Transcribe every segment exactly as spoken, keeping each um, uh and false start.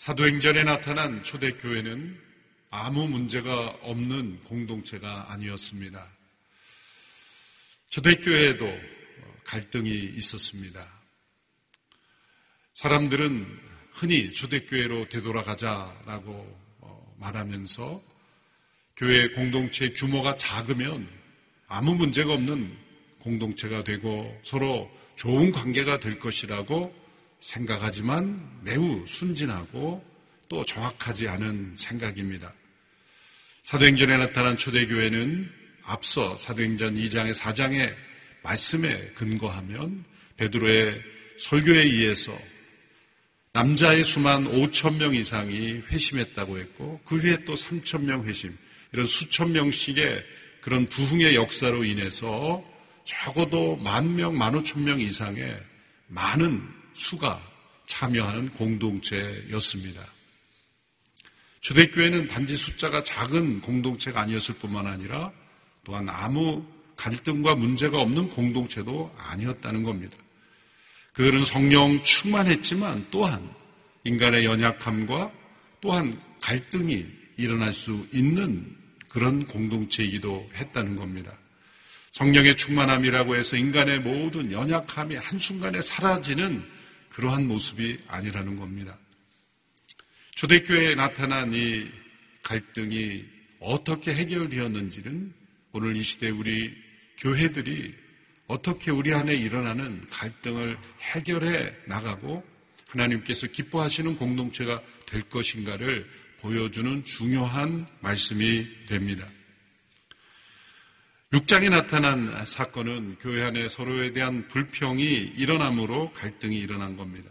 사도행전에 나타난 초대교회는 아무 문제가 없는 공동체가 아니었습니다. 초대교회에도 갈등이 있었습니다. 사람들은 흔히 초대교회로 되돌아가자라고 말하면서 교회 공동체 규모가 작으면 아무 문제가 없는 공동체가 되고 서로 좋은 관계가 될 것이라고 생각하지만 매우 순진하고 또 정확하지 않은 생각입니다. 사도행전에 나타난 초대교회는 앞서 사도행전 이 장의 사 장의 말씀에 근거하면 베드로의 설교에 의해서 남자의 수만 오천 명 이상이 회심했다고 했고 그 후에 또 삼천 명 회심, 이런 수천 명씩의 그런 부흥의 역사로 인해서 적어도 만 명, 만 오천 명 이상의 많은 수가 참여하는 공동체였습니다. 초대교회는 단지 숫자가 작은 공동체가 아니었을 뿐만 아니라 또한 아무 갈등과 문제가 없는 공동체도 아니었다는 겁니다. 그들은 성령 충만했지만 또한 인간의 연약함과 또한 갈등이 일어날 수 있는 그런 공동체이기도 했다는 겁니다. 성령의 충만함이라고 해서 인간의 모든 연약함이 한순간에 사라지는 그러한 모습이 아니라는 겁니다. 초대교회에 나타난 이 갈등이 어떻게 해결되었는지는 오늘 이 시대 우리 교회들이 어떻게 우리 안에 일어나는 갈등을 해결해 나가고 하나님께서 기뻐하시는 공동체가 될 것인가를 보여주는 중요한 말씀이 됩니다. 육 장에 나타난 사건은 교회 안에 서로에 대한 불평이 일어남으로 갈등이 일어난 겁니다.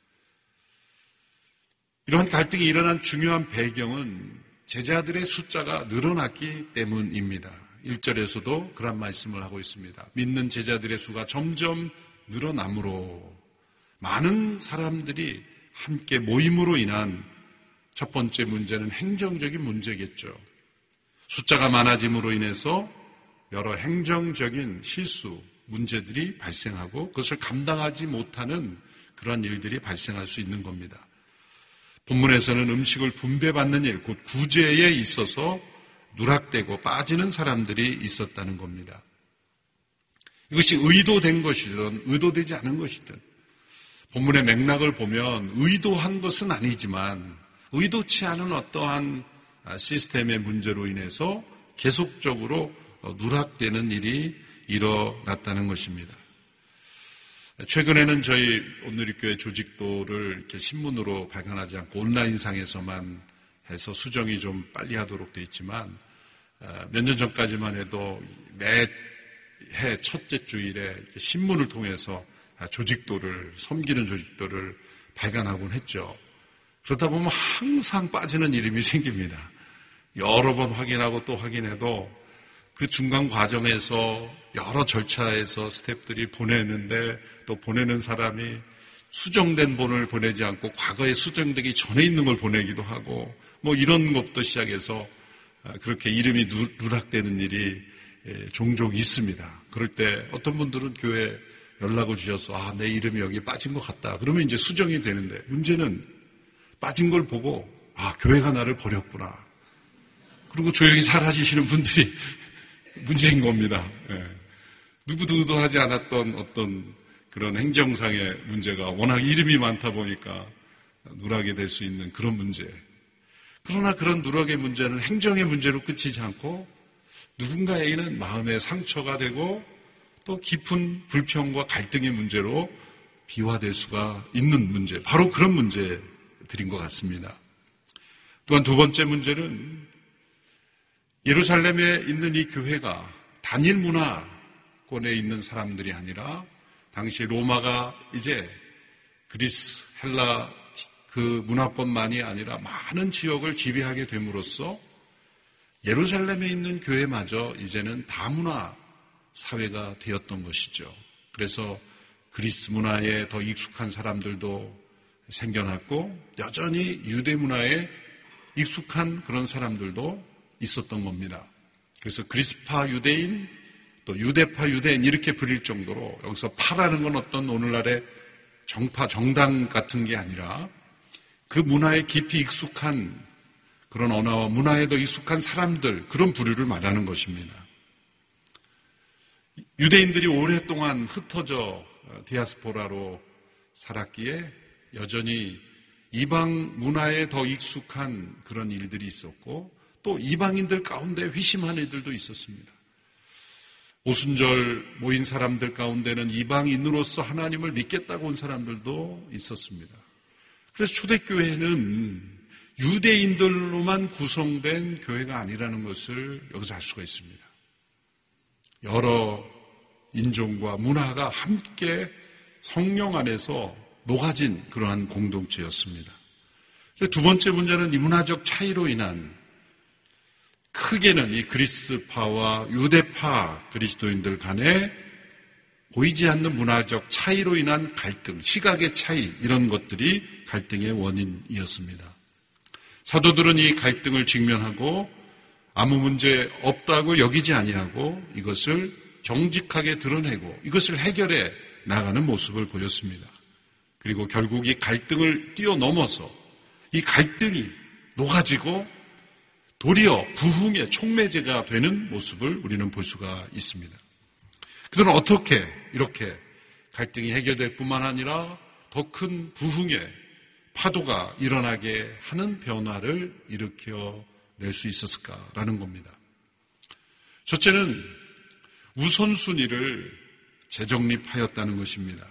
이러한 갈등이 일어난 중요한 배경은 제자들의 숫자가 늘어났기 때문입니다. 일 절에서도 그런 말씀을 하고 있습니다. 믿는 제자들의 수가 점점 늘어남으로 많은 사람들이 함께 모임으로 인한 첫 번째 문제는 행정적인 문제겠죠. 숫자가 많아짐으로 인해서 여러 행정적인 실수, 문제들이 발생하고 그것을 감당하지 못하는 그런 일들이 발생할 수 있는 겁니다. 본문에서는 음식을 분배받는 일, 곧 구제에 있어서 누락되고 빠지는 사람들이 있었다는 겁니다. 이것이 의도된 것이든 의도되지 않은 것이든 본문의 맥락을 보면 의도한 것은 아니지만 의도치 않은 어떠한 시스템의 문제로 인해서 계속적으로 누락되는 일이 일어났다는 것입니다. 최근에는 저희 온누리교회 조직도를 이렇게 신문으로 발간하지 않고 온라인상에서만 해서 수정이 좀 빨리 하도록 되어 있지만 몇 년 전까지만 해도 매해 첫째 주일에 신문을 통해서 조직도를, 섬기는 조직도를 발간하곤 했죠. 그러다 보면 항상 빠지는 이름이 생깁니다. 여러 번 확인하고 또 확인해도 그 중간 과정에서 여러 절차에서 스태프들이 보내는데 또 보내는 사람이 수정된 본을 보내지 않고 과거에 수정되기 전에 있는 걸 보내기도 하고 뭐 이런 것부터 시작해서 그렇게 이름이 누락되는 일이 종종 있습니다. 그럴 때 어떤 분들은 교회에 연락을 주셔서 아, 내 이름이 여기 빠진 것 같다. 그러면 이제 수정이 되는데 문제는 빠진 걸 보고 아, 교회가 나를 버렸구나. 그리고 조용히 사라지시는 분들이 문제인 겁니다. 예. 누구도 하지 않았던 어떤 그런 행정상의 문제가 워낙 이름이 많다 보니까 누락이 될 수 있는 그런 문제. 그러나 그런 누락의 문제는 행정의 문제로 끝이지 않고 누군가에게는 마음의 상처가 되고 또 깊은 불평과 갈등의 문제로 비화될 수가 있는 문제. 바로 그런 문제들인 것 같습니다. 또한 두 번째 문제는 예루살렘에 있는 이 교회가 단일 문화권에 있는 사람들이 아니라 당시 로마가 이제 그리스, 헬라 그 문화권만이 아니라 많은 지역을 지배하게 됨으로써 예루살렘에 있는 교회마저 이제는 다문화 사회가 되었던 것이죠. 그래서 그리스 문화에 더 익숙한 사람들도 생겨났고 여전히 유대 문화에 익숙한 그런 사람들도 있었던 겁니다. 그래서 그리스파 유대인 또 유대파 유대인 이렇게 부릴 정도로 여기서 파라는 건 어떤 오늘날의 정파 정당 같은 게 아니라 그 문화에 깊이 익숙한 그런 언어와 문화에도 익숙한 사람들, 그런 부류를 말하는 것입니다. 유대인들이 오랫동안 흩어져 디아스포라로 살았기에 여전히 이방 문화에 더 익숙한 그런 일들이 있었고 또 이방인들 가운데 회심한 이들도 있었습니다. 오순절 모인 사람들 가운데는 이방인으로서 하나님을 믿겠다고 온 사람들도 있었습니다. 그래서 초대교회는 유대인들로만 구성된 교회가 아니라는 것을 여기서 알 수가 있습니다. 여러 인종과 문화가 함께 성령 안에서 녹아진 그러한 공동체였습니다. 두 번째 문제는 이 문화적 차이로 인한 크게는 이 그리스파와 유대파 그리스도인들 간에 보이지 않는 문화적 차이로 인한 갈등, 시각의 차이, 이런 것들이 갈등의 원인이었습니다. 사도들은 이 갈등을 직면하고 아무 문제 없다고 여기지 아니하고 이것을 정직하게 드러내고 이것을 해결해 나가는 모습을 보였습니다. 그리고 결국 이 갈등을 뛰어넘어서 이 갈등이 녹아지고 도리어 부흥의 촉매제가 되는 모습을 우리는 볼 수가 있습니다. 그들은 어떻게 이렇게 갈등이 해결될 뿐만 아니라 더 큰 부흥의 파도가 일어나게 하는 변화를 일으켜낼 수 있었을까라는 겁니다. 첫째는 우선순위를 재정립하였다는 것입니다.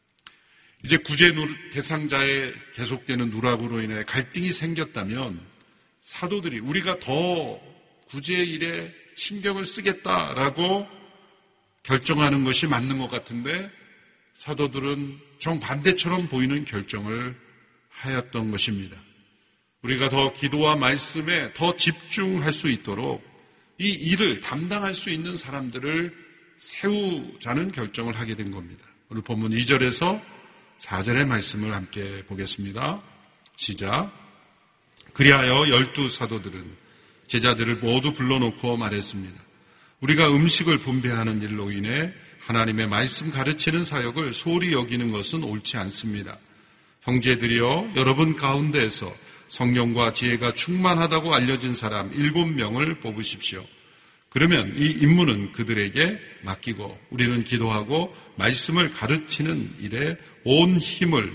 이제 구제 대상자의 계속되는 누락으로 인해 갈등이 생겼다면 사도들이 우리가 더 구제의 일에 신경을 쓰겠다라고 결정하는 것이 맞는 것 같은데 사도들은 정반대처럼 보이는 결정을 하였던 것입니다. 우리가 더 기도와 말씀에 더 집중할 수 있도록 이 일을 담당할 수 있는 사람들을 세우자는 결정을 하게 된 겁니다. 오늘 본문 이 절에서 사 절의 말씀을 함께 보겠습니다. 시작. 그리하여 열두 사도들은 제자들을 모두 불러놓고 말했습니다. 우리가 음식을 분배하는 일로 인해 하나님의 말씀 가르치는 사역을 소홀히 여기는 것은 옳지 않습니다. 형제들이여, 여러분 가운데에서 성령과 지혜가 충만하다고 알려진 사람 일곱 명을 뽑으십시오. 그러면 이 임무는 그들에게 맡기고 우리는 기도하고 말씀을 가르치는 일에 온 힘을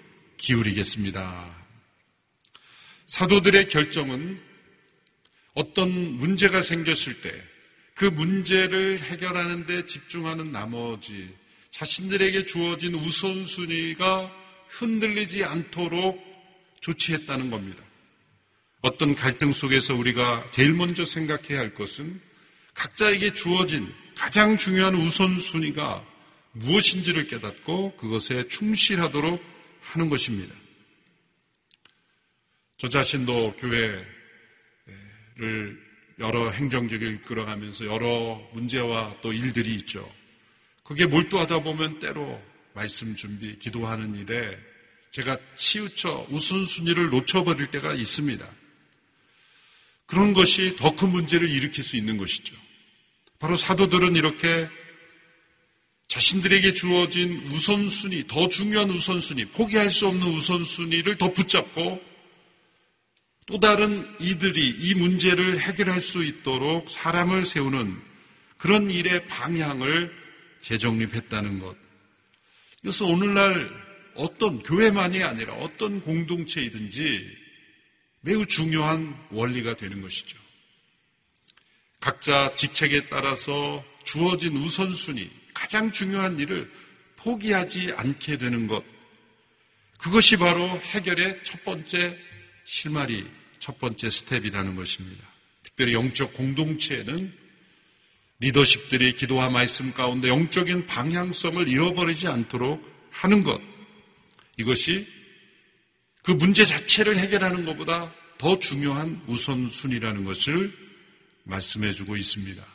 기울이겠습니다. 사도들의 결정은 어떤 문제가 생겼을 때 그 문제를 해결하는 데 집중하는 나머지 자신들에게 주어진 우선순위가 흔들리지 않도록 조치했다는 겁니다. 어떤 갈등 속에서 우리가 제일 먼저 생각해야 할 것은 각자에게 주어진 가장 중요한 우선순위가 무엇인지를 깨닫고 그것에 충실하도록 하는 것입니다. 저 자신도 교회를 여러 행정직을 이끌어가면서 여러 문제와 또 일들이 있죠. 그게 몰두하다 보면 때로 말씀 준비, 기도하는 일에 제가 치우쳐 우선순위를 놓쳐버릴 때가 있습니다. 그런 것이 더 큰 문제를 일으킬 수 있는 것이죠. 바로 사도들은 이렇게 자신들에게 주어진 우선순위, 더 중요한 우선순위, 포기할 수 없는 우선순위를 더 붙잡고 또 다른 이들이 이 문제를 해결할 수 있도록 사람을 세우는 그런 일의 방향을 재정립했다는 것. 이것은 오늘날 어떤 교회만이 아니라 어떤 공동체이든지 매우 중요한 원리가 되는 것이죠. 각자 직책에 따라서 주어진 우선순위, 가장 중요한 일을 포기하지 않게 되는 것. 그것이 바로 해결의 첫 번째 실마리, 첫 번째 스텝이라는 것입니다. 특별히 영적 공동체에는 리더십들이 기도와 말씀 가운데 영적인 방향성을 잃어버리지 않도록 하는 것. 이것이 그 문제 자체를 해결하는 것보다 더 중요한 우선순위라는 것을 말씀해주고 있습니다.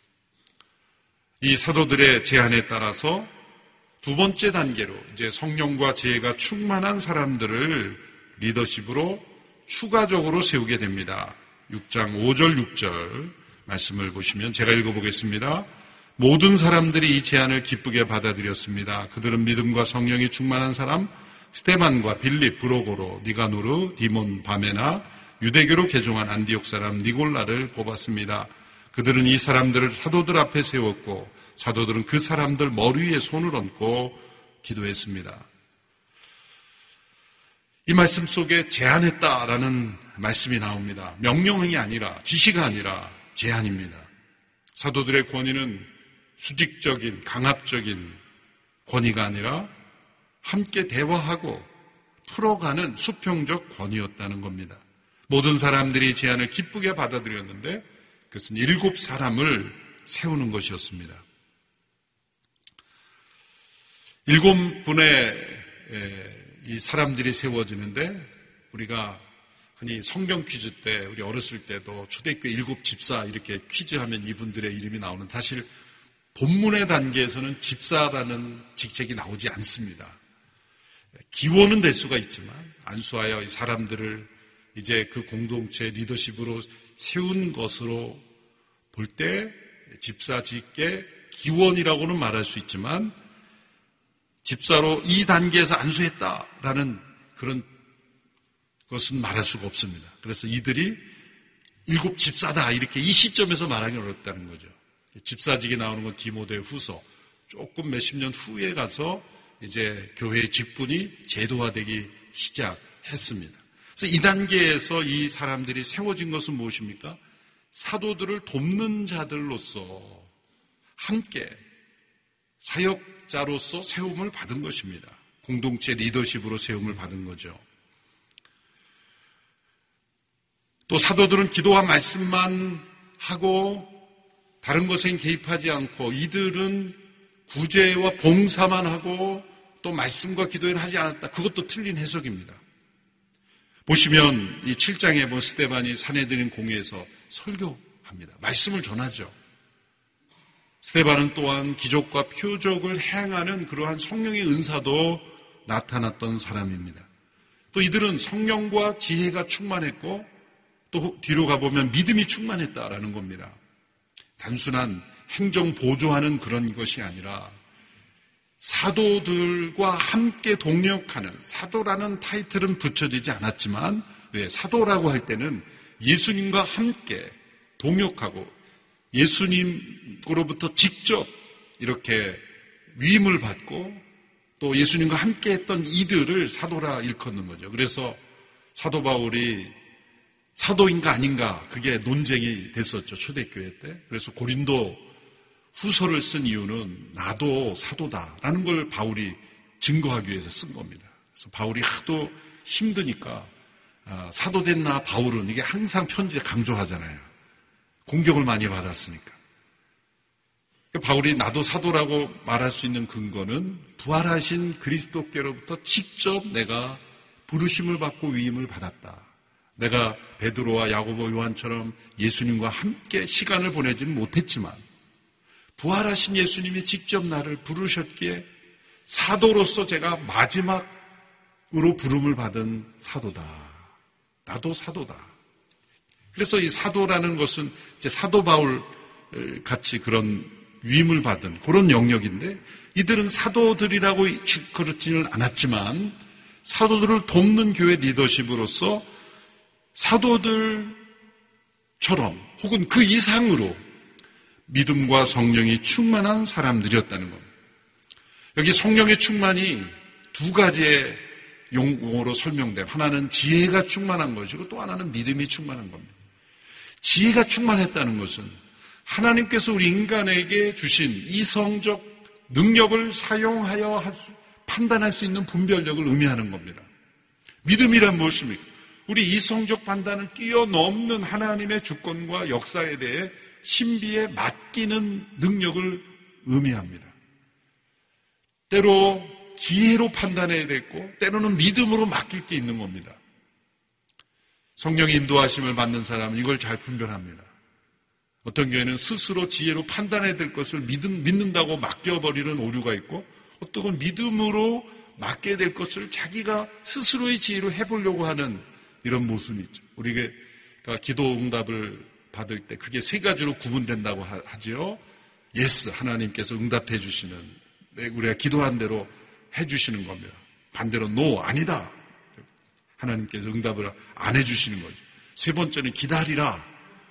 이 사도들의 제안에 따라서 두 번째 단계로 이제 성령과 지혜가 충만한 사람들을 리더십으로 추가적으로 세우게 됩니다. 육 장 오 절 육 절 말씀을 보시면 제가 읽어보겠습니다. 모든 사람들이 이 제안을 기쁘게 받아들였습니다. 그들은 믿음과 성령이 충만한 사람 스데반과 빌립, 브로고로, 니가노르, 디몬, 바메나, 유대교로 개종한 안디옥 사람 니골라를 뽑았습니다. 그들은 이 사람들을 사도들 앞에 세웠고 사도들은 그 사람들 머리 위에 손을 얹고 기도했습니다. 이 말씀 속에 제안했다라는 말씀이 나옵니다. 명령이 아니라, 지시가 아니라 제안입니다. 사도들의 권위는 수직적인, 강압적인 권위가 아니라 함께 대화하고 풀어가는 수평적 권위였다는 겁니다. 모든 사람들이 제안을 기쁘게 받아들였는데 그것은 일곱 사람을 세우는 것이었습니다. 일곱 분의 이 사람들이 세워지는데 우리가 흔히 성경 퀴즈 때 우리 어렸을 때도 초대교회 일곱 집사 이렇게 퀴즈하면 이분들의 이름이 나오는, 사실 본문의 단계에서는 집사라는 직책이 나오지 않습니다. 기원은 될 수가 있지만 안수하여 이 사람들을 이제 그 공동체 리더십으로 세운 것으로 볼 때 집사직계 기원이라고는 말할 수 있지만 집사로 이 단계에서 안수했다라는 그런 것은 말할 수가 없습니다. 그래서 이들이 일곱 집사다 이렇게 이 시점에서 말하기 어렵다는 거죠. 집사직이 나오는 건 디모데 후서, 조금 몇십 년 후에 가서 이제 교회의 직분이 제도화되기 시작했습니다. 그래서 이 단계에서 이 사람들이 세워진 것은 무엇입니까? 사도들을 돕는 자들로서 함께 사역자로서 세움을 받은 것입니다. 공동체 리더십으로 세움을 받은 거죠. 또 사도들은 기도와 말씀만 하고 다른 것엔 개입하지 않고 이들은 구제와 봉사만 하고 또 말씀과 기도에는 하지 않았다. 그것도 틀린 해석입니다. 보시면 이 칠 장에 본 스데반이 사내들인 공회에서 설교합니다. 말씀을 전하죠. 스데반은 또한 기적과 표적을 행하는 그러한 성령의 은사도 나타났던 사람입니다. 또 이들은 성령과 지혜가 충만했고 또 뒤로 가보면 믿음이 충만했다라는 겁니다. 단순한 행정 보조하는 그런 것이 아니라 사도들과 함께 동역하는, 사도라는 타이틀은 붙여지지 않았지만 왜 사도라고 할 때는 예수님과 함께 동역하고 예수님으로부터 직접 이렇게 위임을 받고 또 예수님과 함께 했던 이들을 사도라 일컫는 거죠. 그래서 사도 바울이 사도인가 아닌가 그게 논쟁이 됐었죠. 초대교회 때. 그래서 고린도 후서를 쓴 이유는 나도 사도다라는 걸 바울이 증거하기 위해서 쓴 겁니다. 그래서 바울이 하도 힘드니까 사도된 나 바울은 이게 항상 편지에 강조하잖아요. 공격을 많이 받았으니까. 바울이 나도 사도라고 말할 수 있는 근거는 부활하신 그리스도께로부터 직접 내가 부르심을 받고 위임을 받았다. 내가 베드로와 야고보 요한처럼 예수님과 함께 시간을 보내지는 못했지만 부활하신 예수님이 직접 나를 부르셨기에 사도로서 제가 마지막으로 부름을 받은 사도다. 나도 사도다. 그래서 이 사도라는 것은 이제 사도 바울 같이 그런 위임을 받은 그런 영역인데 이들은 사도들이라고 그렇지는 않았지만 사도들을 돕는 교회 리더십으로서 사도들처럼 혹은 그 이상으로 믿음과 성령이 충만한 사람들이었다는 겁니다. 여기 성령의 충만이 두 가지의 용어로 설명돼요. 하나는 지혜가 충만한 것이고 또 하나는 믿음이 충만한 겁니다. 지혜가 충만했다는 것은 하나님께서 우리 인간에게 주신 이성적 능력을 사용하여 판단할 수 있는 분별력을 의미하는 겁니다. 믿음이란 무엇입니까? 우리 이성적 판단을 뛰어넘는 하나님의 주권과 역사에 대해 신비에 맡기는 능력을 의미합니다. 때로 지혜로 판단해야 되고 때로는 믿음으로 맡길 게 있는 겁니다. 성령의 인도하심을 받는 사람은 이걸 잘 분별합니다. 어떤 교회는 스스로 지혜로 판단해야 될 것을 믿음, 믿는다고 맡겨버리는 오류가 있고 어떤 건 믿음으로 맡겨야 될 것을 자기가 스스로의 지혜로 해보려고 하는 이런 모습이 있죠. 우리가 기도 응답을 받을 때 그게 세 가지로 구분된다고 하지요. 예스, 하나님께서 응답해 주시는, 우리가 기도한 대로 해 주시는 겁니다. 반대로 노, 아니다. 하나님께서 응답을 안 해주시는 거죠. 세 번째는 기다리라.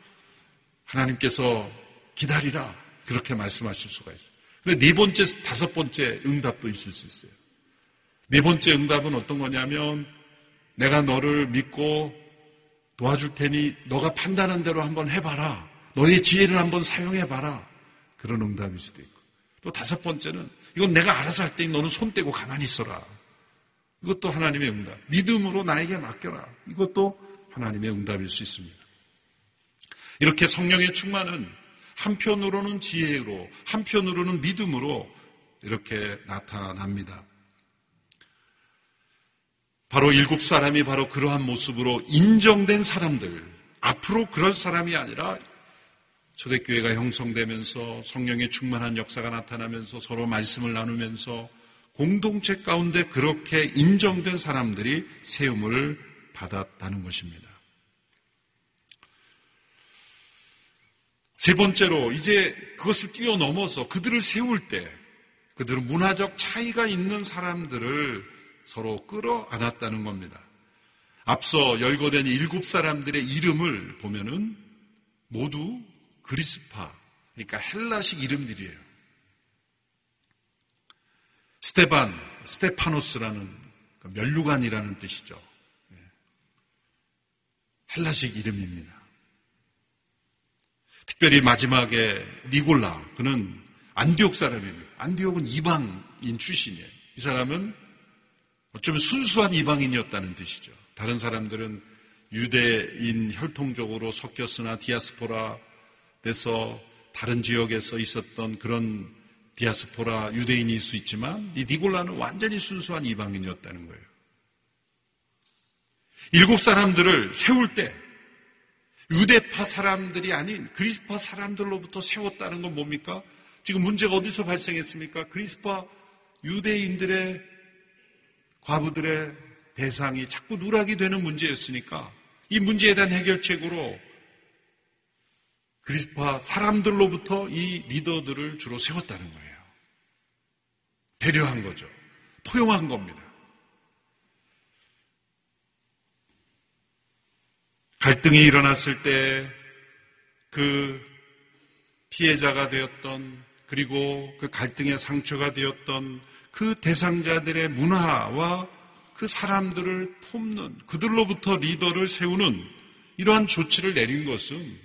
하나님께서 기다리라. 그렇게 말씀하실 수가 있어요. 근데 네 번째, 다섯 번째 응답도 있을 수 있어요. 네 번째 응답은 어떤 거냐면 내가 너를 믿고 도와줄 테니 너가 판단한 대로 한번 해봐라. 너의 지혜를 한번 사용해봐라. 그런 응답일 수도 있고. 또 다섯 번째는 이건 내가 알아서 할 테니 너는 손 떼고 가만히 있어라. 이것도 하나님의 응답. 믿음으로 나에게 맡겨라. 이것도 하나님의 응답일 수 있습니다. 이렇게 성령의 충만은 한편으로는 지혜로, 한편으로는 믿음으로 이렇게 나타납니다. 바로 일곱 사람이 바로 그러한 모습으로 인정된 사람들, 앞으로 그럴 사람이 아니라 초대교회가 형성되면서 성령의 충만한 역사가 나타나면서 서로 말씀을 나누면서 공동체 가운데 그렇게 인정된 사람들이 세움을 받았다는 것입니다. 세 번째로 이제 그것을 뛰어넘어서 그들을 세울 때 그들은 문화적 차이가 있는 사람들을 서로 끌어안았다는 겁니다. 앞서 열거된 일곱 사람들의 이름을 보면은 모두 그리스파, 그러니까 헬라식 이름들이에요. 스테반, 스테파노스라는 면류관이라는 뜻이죠. 헬라식 이름입니다. 특별히 마지막에 니골라, 그는 안디옥 사람입니다. 안디옥은 이방인 출신이에요. 이 사람은 어쩌면 순수한 이방인이었다는 뜻이죠. 다른 사람들은 유대인 혈통적으로 섞였으나 디아스포라 돼서 다른 지역에서 있었던 그런 디아스포라 유대인일 수 있지만 이 니골라는 완전히 순수한 이방인이었다는 거예요. 일곱 사람들을 세울 때 유대파 사람들이 아닌 그리스파 사람들로부터 세웠다는 건 뭡니까? 지금 문제가 어디서 발생했습니까? 그리스파 유대인들의 과부들의 대상이 자꾸 누락이 되는 문제였으니까 이 문제에 대한 해결책으로 그리스파 사람들로부터 이 리더들을 주로 세웠다는 거예요. 배려한 거죠. 포용한 겁니다. 갈등이 일어났을 때 그 피해자가 되었던 그리고 그 갈등의 상처가 되었던 그 대상자들의 문화와 그 사람들을 품는 그들로부터 리더를 세우는 이러한 조치를 내린 것은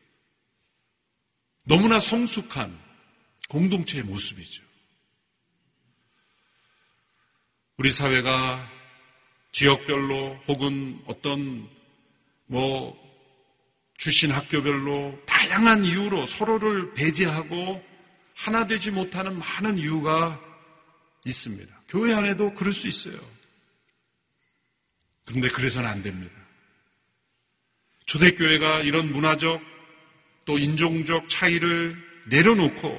너무나 성숙한 공동체의 모습이죠. 우리 사회가 지역별로 혹은 어떤 뭐 출신 학교별로 다양한 이유로 서로를 배제하고 하나 되지 못하는 많은 이유가 있습니다. 교회 안에도 그럴 수 있어요. 그런데 그래서는 안 됩니다. 초대교회가 이런 문화적 또 인종적 차이를 내려놓고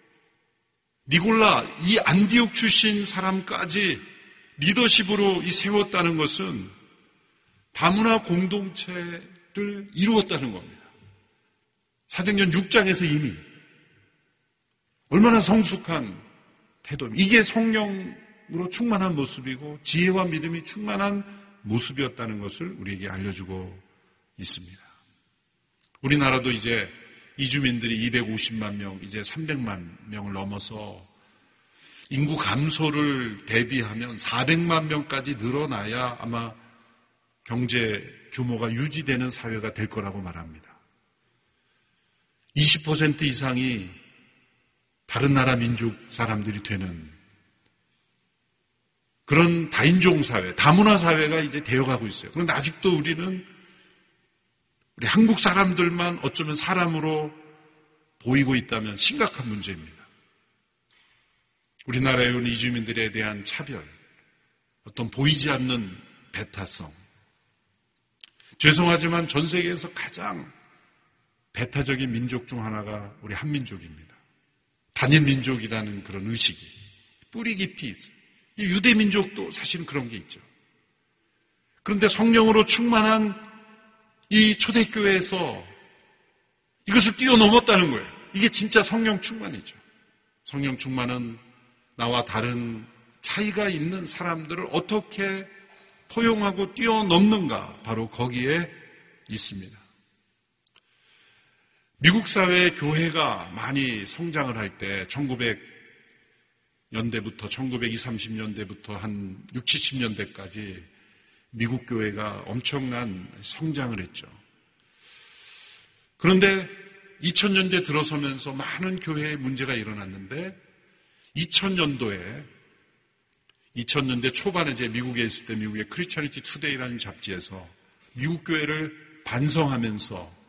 니골라 이 안디옥 출신 사람까지 리더십으로 이 세웠다는 것은 다문화 공동체를 이루었다는 겁니다. 사도행전 육 장에서 이미 얼마나 성숙한 태도입니다. 이게 성령으로 충만한 모습이고 지혜와 믿음이 충만한 모습이었다는 것을 우리에게 알려주고 있습니다. 우리나라도 이제 이주민들이 이백오십만 명, 이제 삼백만 명을 넘어서 인구 감소를 대비하면 사백만 명까지 늘어나야 아마 경제 규모가 유지되는 사회가 될 거라고 말합니다. 이십 퍼센트 이상이 다른 나라 민족 사람들이 되는 그런 다인종 사회, 다문화 사회가 이제 되어가고 있어요. 그런데 아직도 우리는 우리 한국 사람들만 어쩌면 사람으로 보이고 있다면 심각한 문제입니다. 우리나라에 온 이주민들에 대한 차별, 어떤 보이지 않는 배타성. 죄송하지만 전 세계에서 가장 배타적인 민족 중 하나가 우리 한민족입니다. 단일 민족이라는 그런 의식이 뿌리 깊이 있어요. 이 유대 민족도 사실은 그런 게 있죠. 그런데 성령으로 충만한 이 초대교회에서 이것을 뛰어넘었다는 거예요. 이게 진짜 성령 충만이죠. 성령 충만은 나와 다른 차이가 있는 사람들을 어떻게 포용하고 뛰어넘는가, 바로 거기에 있습니다. 미국 사회의 교회가 많이 성장을 할 때 천구백 년대부터 천구백이십, 삼십 년대부터 한 육십, 칠십 년대까지 미국 교회가 엄청난 성장을 했죠. 그런데 이천 년대 들어서면서 많은 교회에 문제가 일어났는데 이천 년도에 이천 년대 초반에 제 미국에 있을 때 미국의 크리스천니티 투데이라는 잡지에서 미국 교회를 반성하면서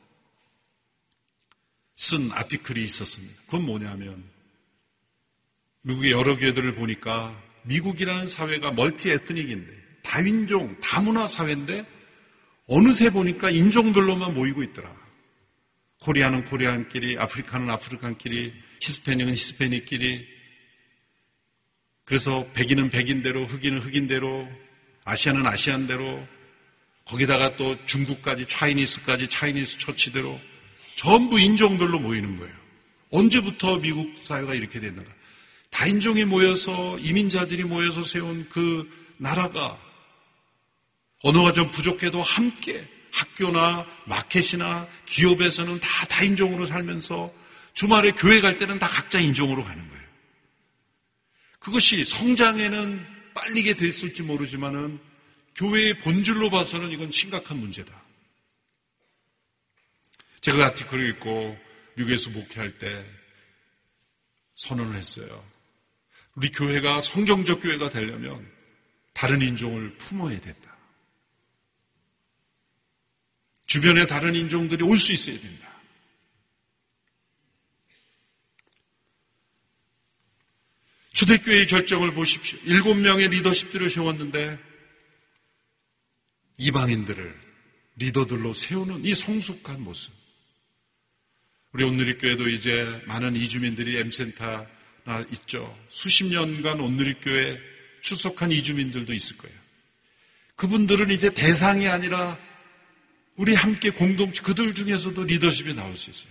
쓴 아티클이 있었습니다. 그건 뭐냐면 미국의 여러 교회들을 보니까 미국이라는 사회가 멀티 에트닉인데 다인종, 다문화 사회인데 어느새 보니까 인종별로만 모이고 있더라. 코리아는 코리안끼리, 아프리카는 아프리칸끼리, 히스패닉은 히스패닉끼리. 그래서 백인은 백인대로, 흑인은 흑인대로, 아시아는 아시안대로, 거기다가 또 중국까지, 차이니스까지 차이니스 처치대로 전부 인종별로 모이는 거예요. 언제부터 미국 사회가 이렇게 됐는가? 다인종이 모여서, 이민자들이 모여서 세운 그 나라가 언어가 좀 부족해도 함께 학교나 마켓이나 기업에서는 다 다인종으로 살면서 주말에 교회 갈 때는 다 각자 인종으로 가는 거예요. 그것이 성장에는 빨리게 됐을지 모르지만은 교회의 본질로 봐서는 이건 심각한 문제다. 제가 그 아티클을 읽고 미국에서 목회할 때 선언을 했어요. 우리 교회가 성경적 교회가 되려면 다른 인종을 품어야 된다. 주변에 다른 인종들이 올 수 있어야 된다. 초대교회의 결정을 보십시오. 일곱 명의 리더십들을 세웠는데 이방인들을 리더들로 세우는 이 성숙한 모습. 우리 온누리교회도 이제 많은 이주민들이 엠센터나 있죠. 수십 년간 온누리교회 출석한 이주민들도 있을 거예요. 그분들은 이제 대상이 아니라 우리 함께 공동체, 그들 중에서도 리더십이 나올 수 있어요.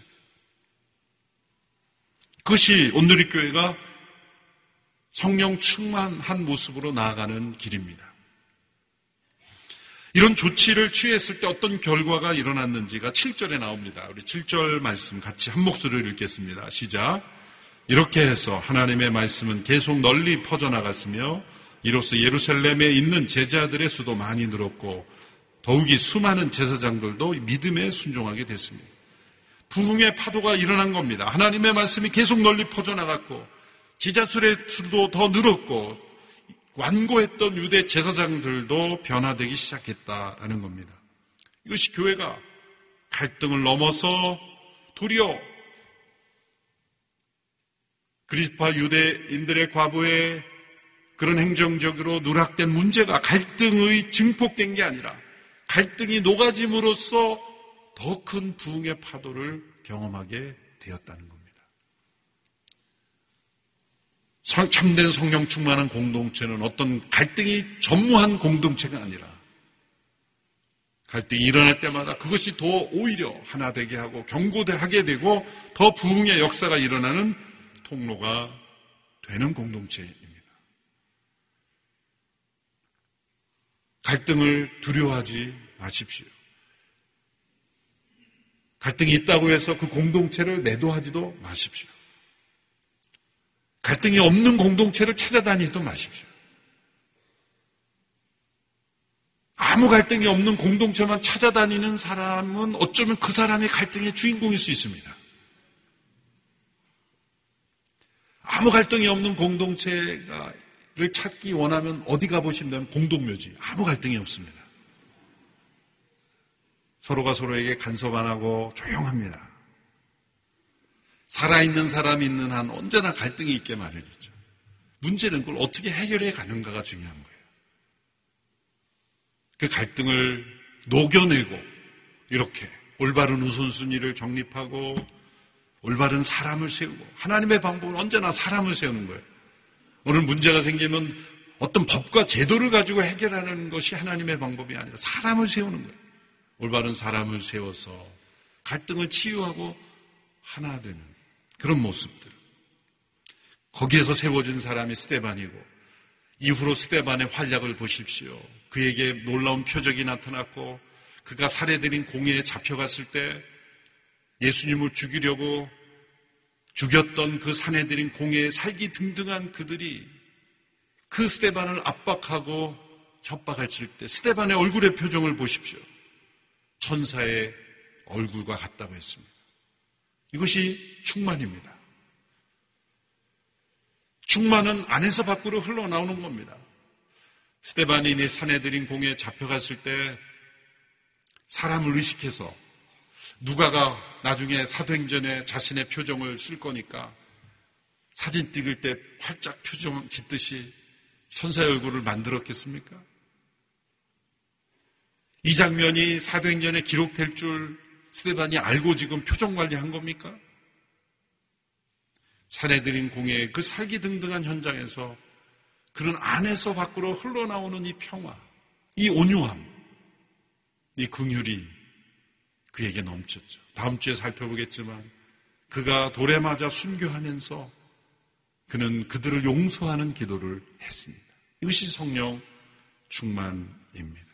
그것이 온누리교회가 성령 충만한 모습으로 나아가는 길입니다. 이런 조치를 취했을 때 어떤 결과가 일어났는지가 칠 절에 나옵니다. 우리 칠 절 말씀 같이 한 목소리로 읽겠습니다. 시작. 이렇게 해서 하나님의 말씀은 계속 널리 퍼져나갔으며 이로써 예루살렘에 있는 제자들의 수도 많이 늘었고 더욱이 수많은 제사장들도 믿음에 순종하게 됐습니다. 부흥의 파도가 일어난 겁니다. 하나님의 말씀이 계속 널리 퍼져나갔고 제자들의 수도 더 늘었고 완고했던 유대 제사장들도 변화되기 시작했다라는 겁니다. 이것이 교회가 갈등을 넘어서 도리어 그리스파 유대인들의 과부의 그런 행정적으로 누락된 문제가 갈등의 증폭된 게 아니라 갈등이 녹아짐으로써 더 큰 부흥의 파도를 경험하게 되었다는 겁니다. 참된 성령 충만한 공동체는 어떤 갈등이 전무한 공동체가 아니라 갈등이 일어날 때마다 그것이 더 오히려 하나 되게 하고 경고하게 되고 더 부흥의 역사가 일어나는 통로가 되는 공동체입니다. 갈등을 두려워하지 마십시오. 갈등이 있다고 해서 그 공동체를 매도하지도 마십시오. 갈등이 없는 공동체를 찾아다니지도 마십시오. 아무 갈등이 없는 공동체만 찾아다니는 사람은 어쩌면 그 사람이 갈등의 주인공일 수 있습니다. 아무 갈등이 없는 공동체를 찾기 원하면 어디 가보시면 되면 공동묘지. 아무 갈등이 없습니다. 서로가 서로에게 간섭 안 하고 조용합니다. 살아있는 사람이 있는 한 언제나 갈등이 있게 마련이죠. 문제는 그걸 어떻게 해결해 가는가가 중요한 거예요. 그 갈등을 녹여내고 이렇게 올바른 우선순위를 정립하고 올바른 사람을 세우고 하나님의 방법은 언제나 사람을 세우는 거예요. 오늘 문제가 생기면 어떤 법과 제도를 가지고 해결하는 것이 하나님의 방법이 아니라 사람을 세우는 거예요. 올바른 사람을 세워서 갈등을 치유하고 하나 되는 그런 모습들. 거기에서 세워진 사람이 스데반이고 이후로 스데반의 활약을 보십시오. 그에게 놀라운 표적이 나타났고 그가 살해드린 공회에 잡혀갔을 때 예수님을 죽이려고 죽였던 그 사내들인 공회에 살기 등등한 그들이 그 스데반을 압박하고 협박했을 때 스데반의 얼굴의 표정을 보십시오. 천사의 얼굴과 같다고 했습니다. 이것이 충만입니다. 충만은 안에서 밖으로 흘러나오는 겁니다. 스데반이 내 사내들인 공회에 잡혀갔을 때 사람을 의식해서 누가가 나중에 사도행전에 자신의 표정을 쓸 거니까 사진 찍을 때 활짝 표정 짓듯이 천사의 얼굴을 만들었겠습니까? 이 장면이 사도행전에 기록될 줄 스데반이 알고 지금 표정 관리한 겁니까? 사내들인 공회의 그 살기등등한 현장에서 그런 안에서 밖으로 흘러나오는 이 평화, 이 온유함, 이 긍휼이 그에게 넘쳤죠. 다음 주에 살펴보겠지만 그가 돌에 맞아 순교하면서 그는 그들을 용서하는 기도를 했습니다. 이것이 성령 충만입니다.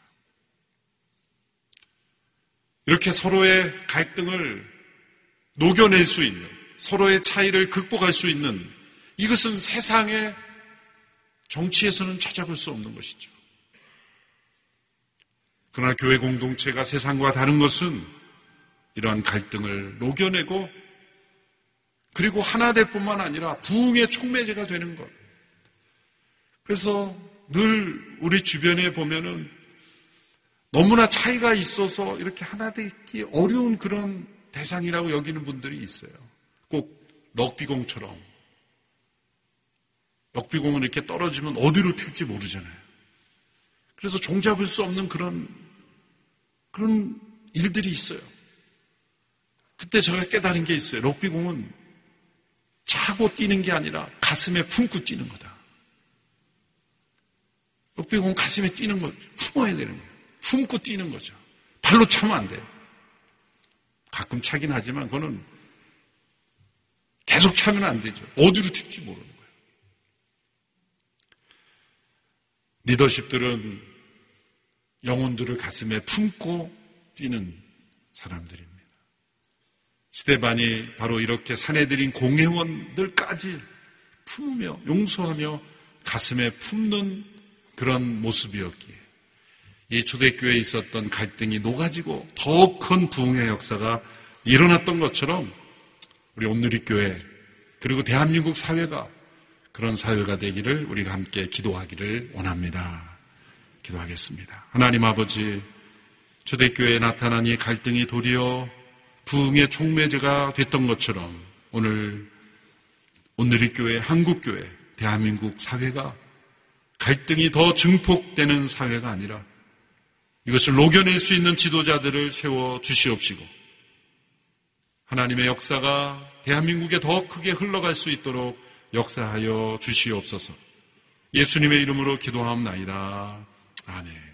이렇게 서로의 갈등을 녹여낼 수 있는, 서로의 차이를 극복할 수 있는, 이것은 세상의 정치에서는 찾아볼 수 없는 것이죠. 그러나 교회 공동체가 세상과 다른 것은 이러한 갈등을 녹여내고 그리고 하나 될 뿐만 아니라 부흥의 촉매제가 되는 것. 그래서 늘 우리 주변에 보면은 너무나 차이가 있어서 이렇게 하나 되기 어려운 그런 대상이라고 여기는 분들이 있어요. 꼭 럭비공처럼. 럭비공은 이렇게 떨어지면 어디로 튈지 모르잖아요. 그래서 종잡을 수 없는 그런, 그런 일들이 있어요. 그때 제가 깨달은 게 있어요. 럭비공은 차고 뛰는 게 아니라 가슴에 품고 뛰는 거다. 럭비공은 가슴에 뛰는 거, 품어야 되는 거예요. 품고 뛰는 거죠. 발로 차면 안 돼요. 가끔 차긴 하지만 그거는 계속 차면 안 되죠. 어디로 튈지 모르는 거예요. 리더십들은 영혼들을 가슴에 품고 뛰는 사람들입니다. 스데반이 바로 이렇게 사내들인 공회원들까지 품으며 용서하며 가슴에 품는 그런 모습이었기에 이 초대교회에 있었던 갈등이 녹아지고 더 큰 부흥의 역사가 일어났던 것처럼 우리 온누리교회 그리고 대한민국 사회가 그런 사회가 되기를 우리가 함께 기도하기를 원합니다. 기도하겠습니다. 하나님 아버지, 초대교회에 나타난 이 갈등이 도리어 부흥의 촉매제가 됐던 것처럼 오늘 온누리교회, 한국교회, 대한민국 사회가 갈등이 더 증폭되는 사회가 아니라 이것을 녹여낼 수 있는 지도자들을 세워 주시옵시고 하나님의 역사가 대한민국에 더 크게 흘러갈 수 있도록 역사하여 주시옵소서. 예수님의 이름으로 기도하옵나이다. 아멘.